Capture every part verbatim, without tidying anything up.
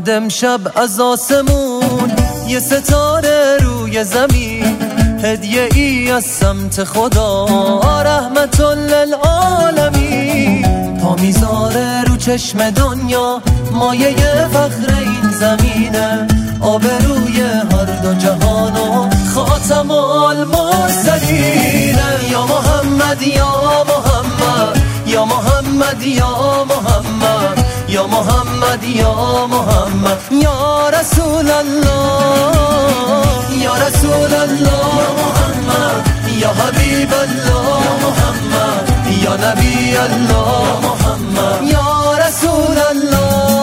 اومد امشب از آسمون یه ستاره روی زمین، هدیه ای از سمت خدا رحمت للعالمین. پا میذاره رو چشم دنیا مایه فخر این زمینه، آبروی هر دو جهان و خاتم المرسلینه. یا محمد یا محمد یا محمد یا محمد یا محمد یا محمد یا رسول الله یا رسول الله یا محمد یا حبیب الله یا محمد یا نبی الله یا محمد یا رسول الله.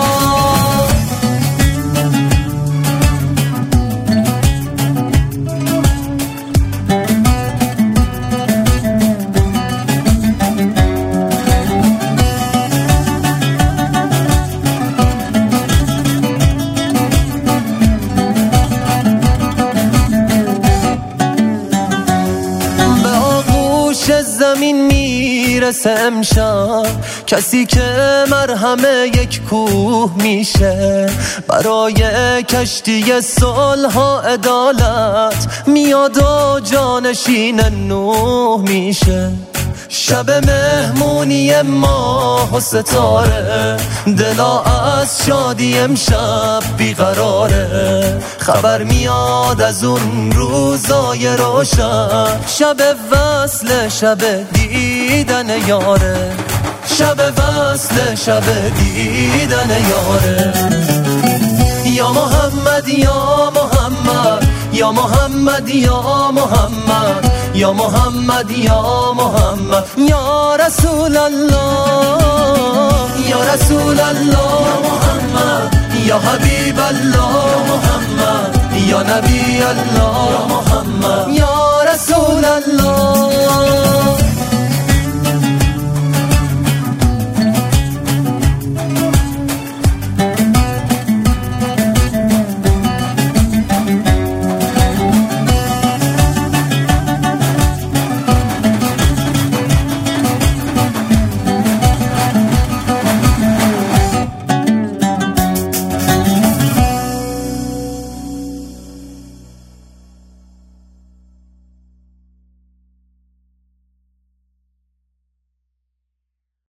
زمین میرسه امشب کسی که مرهم یک کوه میشه، برای کشتی صلح و عدالت میاد و جانشین نوح میشه. شب مهمونی ماه و ستاره، دلا از شادی امشب بیقراره. خبر میاد از اون روزای روشن، شب وصل شب دیدن یاره، شب وصل شب دیدن یاره. یا محمد یا محمد یا محمد یا محمد یا محمد یا محمد یا رسول الله یا رسول الله یا محمد یا حبیب الله یا محمد یا نبی الله یا محمد یا رسول الله.